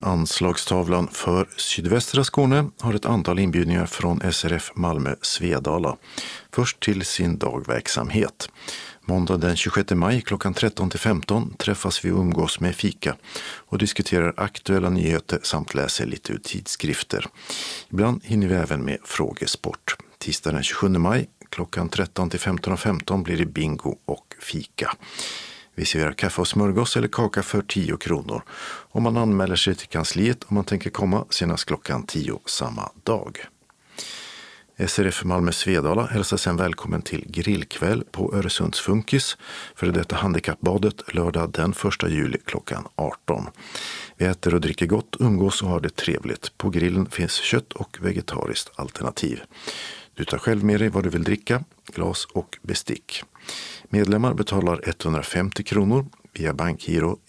Anslagstavlan för sydvästra Skåne har ett antal inbjudningar från SRF Malmö Svedala. Först till sin dagverksamhet. Måndag den 26 maj klockan 13-15 träffas vi och umgås med fika och diskuterar aktuella nyheter samt läser lite ur tidskrifter. Ibland hinner vi även med frågesport. Tisdag den 27 maj klockan 13-15:15 blir det bingo och fika. Vi serverar kaffe och smörgås eller kaka för 10 kronor. Om man anmäler sig till kansliet om man tänker komma senast klockan 10 samma dag. SRF Malmö Svedala hälsar sen välkommen till grillkväll på Öresundsfunkis för detta handikappbadet lördag den 1 juli klockan 18. Vi äter och dricker gott, umgås och har det trevligt. På grillen finns kött och vegetariskt alternativ. Du tar själv med dig vad du vill dricka, glas och bestick. Medlemmar betalar 150 kronor via bankgiro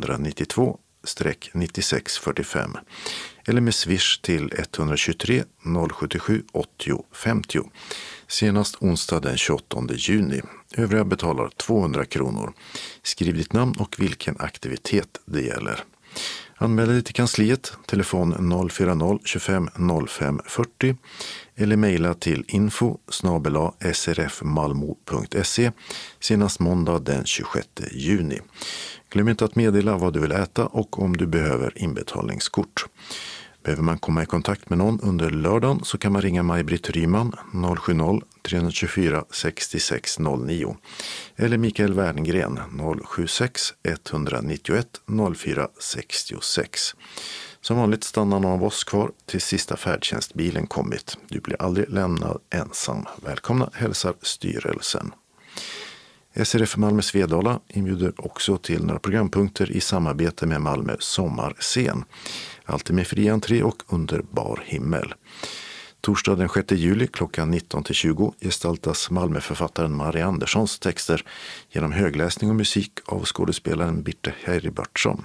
192-9645 eller med swish till 123 077 80 50. Senast onsdag den 28 juni. Övriga betalar 200 kronor. Skriv ditt namn och vilken aktivitet det gäller. Anmäl dig till kansliet, telefon 040-25 05 40 eller mejla till info@srfmalmo.se senast måndag den 26 juni. Glöm inte att meddela vad du vill äta och om du behöver inbetalningskort. Behöver man komma i kontakt med någon under lördagen så kan man ringa Maj-Britt Ryman 070-324 6609 eller Mikael Werngren 076 191 04 66. Som vanligt stannar någon av oss kvar till sista färdtjänstbilen kommit. Du blir aldrig lämnad ensam. Välkomna hälsar styrelsen. SRF Malmö Svedala inbjuder också till några programpunkter i samarbete med Malmö sommarscen. Alltid med fri entré och under bar himmel. Torsdag den 6 juli klockan 19-20 gestaltas Malmöförfattaren Maria Anderssons texter genom högläsning och musik av skådespelaren Birte Heribertsson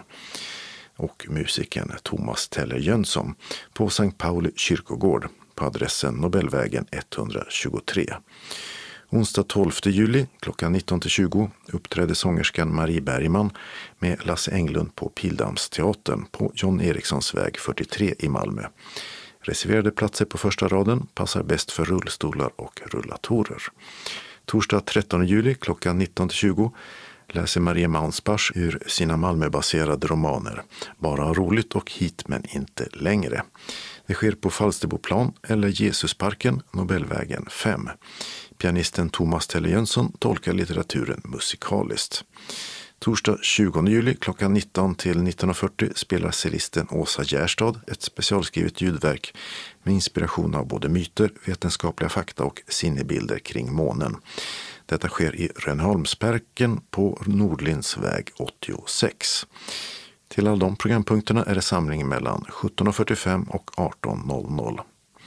och musikern Thomas Teller Jönsson på Sankt Pauli kyrkogård på adressen Nobelvägen 123. Onsdag 12 juli klockan 19-20 uppträdde sångerskan Marie Bergman med Lasse Englund på Pildammsteatern på John Erikssons väg 43 i Malmö. Reserverade platser på första raden passar bäst för rullstolar och rullatorer. Torsdag 13 juli klockan 19-20 läser Maria Maunsbach ur sina Malmöbaserade romaner Bara roligt och hit men inte längre. Det sker på Falsterboplan eller Jesusparken, Nobelvägen 5. Pianisten Thomas Teller Jönsson tolkar litteraturen musikaliskt. Torsdag 20 juli klockan 19 till 19.40 spelar cellisten Åsa Gärstad ett specialskrivet ljudverk med inspiration av både myter, vetenskapliga fakta och sinnebilder kring månen. Detta sker i Rönholmsparken på Nordlindsväg 86. Till alla de programpunkterna är det samling mellan 17.45 och 18.00.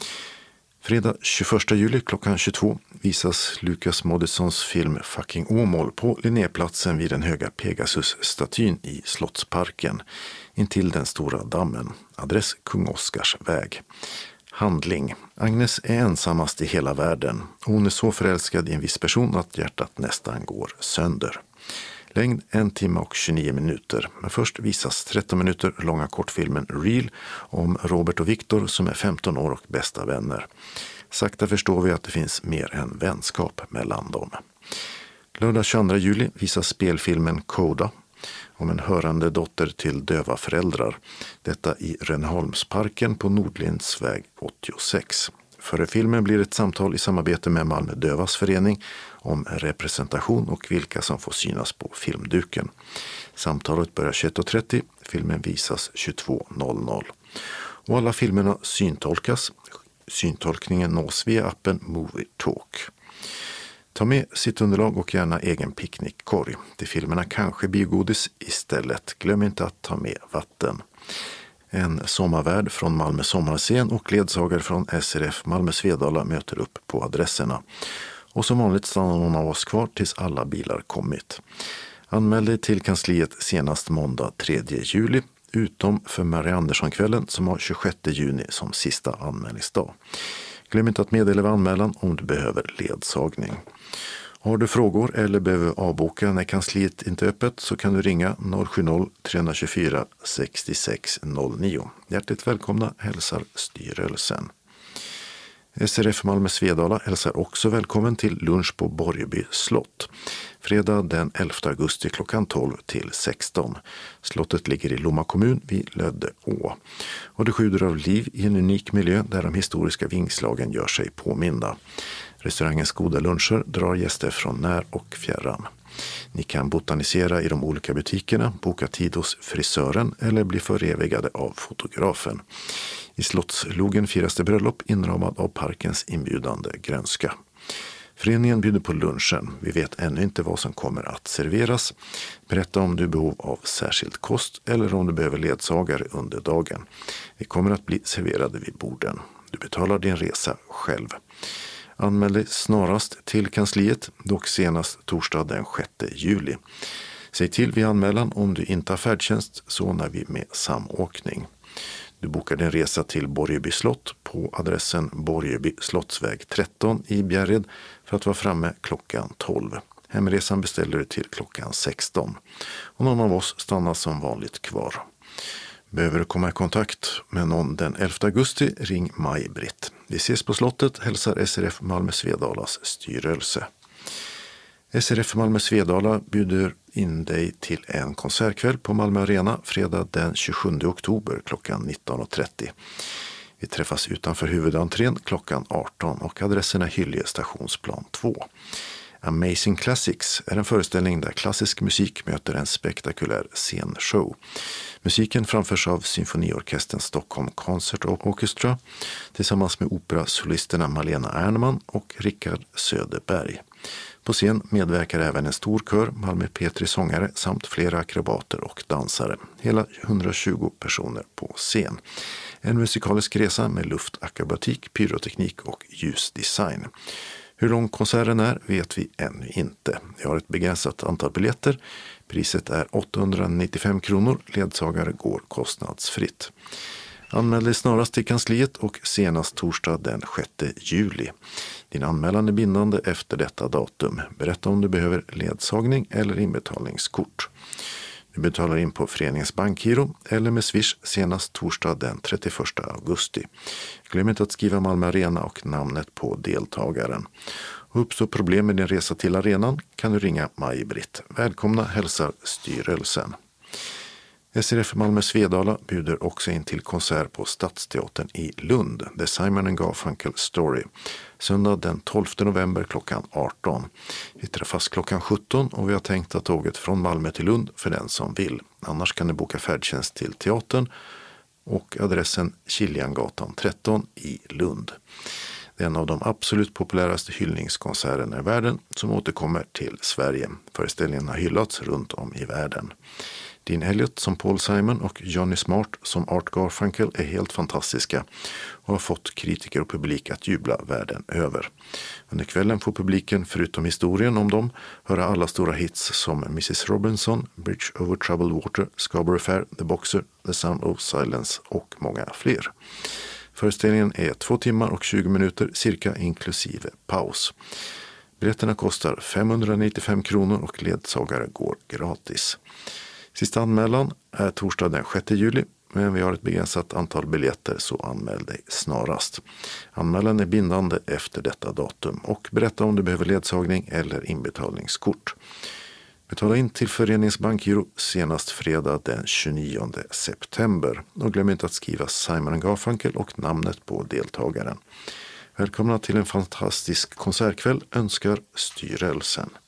Fredag 21 juli klockan 22 visas Lukas Moodyssons film Fucking Åmål på Linnéplatsen vid den höga Pegasus-statyn i Slottsparken intill den stora dammen. Adress Kung Oscars väg. Handling. Agnes är ensammast i hela världen. Hon är så förälskad i en viss person att hjärtat nästan går sönder. Längd 1 timme och 29 minuter. Men först visas 13 minuter långa kortfilmen Real om Robert och Viktor som är 15 år och bästa vänner. Sakta förstår vi att det finns mer än vänskap mellan dem. Lördag 22 juli visas spelfilmen Coda om en hörande dotter till döva föräldrar. Detta i Rönholmsparken på Nordlindsväg 86. Före filmen blir ett samtal i samarbete med Malmö Dövas förening om representation och vilka som får synas på filmduken. Samtalet börjar 21.30, filmen visas 22.00. Och alla filmerna syntolkas. Syntolkningen nås via appen Movie Talk. Ta med sitt underlag och gärna egen picknickkorg. Till filmerna kanske biogodis istället. Glöm inte att ta med vatten. En sommarvärd från Malmö sommarscen och ledsagare från SRF Malmö Svedala möter upp på adresserna. Och som vanligt stannar någon av oss kvar tills alla bilar kommit. Anmäl dig till kansliet senast måndag 3 juli, utom för Maria Andersson-kvällen som har 26 juni som sista anmälningsdag. Glöm inte att meddela vid anmälan om du behöver ledsagning. Har du frågor eller behöver avboka när kansliet inte är öppet så kan du ringa 070-324 6609. Hjärtligt välkomna hälsar styrelsen. SRF Malmö Svedala hälsar också välkommen till lunch på Borgeby slott. Fredag den 11 augusti klockan 12 till 16. Slottet ligger i Lomma kommun vid Löddeå. Och det sjuder av liv i en unik miljö där de historiska vingslagen gör sig påminda. Restaurangens goda luncher drar gäster från när och fjärran. Ni kan botanisera i de olika butikerna, boka tid hos frisören eller bli förevigade av fotografen. I Slottslogen firas det bröllop inramad av parkens inbjudande grönska. Föreningen bjuder på lunchen. Vi vet ännu inte vad som kommer att serveras. Berätta om du har behov av särskild kost eller om du behöver ledsagare under dagen. Vi kommer att bli serverade vid borden. Du betalar din resa själv. Anmäl dig snarast till kansliet, dock senast torsdag den 6 juli. Säg till vid anmälan om du inte har färdtjänst så ordnar vi med samåkning. Du bokar din resa till Borgeby slott på adressen Borgeby slottsväg 13 i Bjärred för att vara framme klockan 12. Hemresan beställer du till klockan 16. Och någon av oss stannar som vanligt kvar. Behöver du komma i kontakt med någon den 11 augusti, ring Maj-Britt. Vi ses på slottet, hälsar SRF Malmö Svedalas styrelse. SRF Malmö Svedala bjuder in dig till en konsertkväll på Malmö Arena fredag den 27 oktober klockan 19.30. Vi träffas utanför huvudentrén klockan 18 och adressen är Hyllie stationsplan 2. Amazing Classics är en föreställning där klassisk musik möter en spektakulär scenshow. Musiken framförs av Symfoniorkestern Stockholm Concert Orchestra tillsammans med operasolisterna Malena Ernman och Rickard Söderberg. På scen medverkar även en stor kör, Malmö Petri sångare samt flera akrobater och dansare. Hela 120 personer på scen. En musikalisk resa med luftakrobatik, pyroteknik och ljusdesign. Hur lång konserten är vet vi ännu inte. Vi har ett begränsat antal biljetter. Priset är 895 kronor. Ledsagare går kostnadsfritt. Anmäl dig snarast till kansliet och senast torsdag den 6 juli. Din anmälan är bindande efter detta datum. Berätta om du behöver ledsagning eller inbetalningskort. Du betalar in på föreningens bankgiro eller med Swish senast torsdag den 31 augusti. Glöm inte att skriva Malmö Arena och namnet på deltagaren. Och uppstår problem med din resa till arenan kan du ringa Maj-Britt. Välkomna hälsar styrelsen. SRF Malmö Svedala bjuder också in till konsert på Stadsteatern i Lund, The Simon & Garfunkel Story, söndag den 12 november klockan 18. Vi träffas klockan 17 och vi har tänkt att tåget från Malmö till Lund för den som vill. Annars kan du boka färdtjänst till teatern och adressen Kiliangatan 13 i Lund. Det är en av de absolut populäraste hyllningskonserterna i världen som återkommer till Sverige. Föreställningen har hyllats runt om i världen. Dean Elliott som Paul Simon och Johnny Smart som Art Garfunkel är helt fantastiska och har fått kritiker och publik att jubla världen över. Under kvällen får publiken, förutom historien om dem, höra alla stora hits som Mrs. Robinson, Bridge over Troubled Water, Scarborough Fair, The Boxer, The Sound of Silence och många fler. Föreställningen är 2 timmar och 20 minuter cirka inklusive paus. Biljetterna kostar 595 kronor och ledsagare går gratis. Sista anmälan är torsdag den 6 juli, men vi har ett begränsat antal biljetter så anmäl dig snarast. Anmälan är bindande efter detta datum och berätta om du behöver ledsagning eller inbetalningskort. Betala in till föreningens bankgiro senast fredag den 29 september och glöm inte att skriva Simon & Garfunkel och namnet på deltagaren. Välkomna till en fantastisk konsertkväll önskar styrelsen.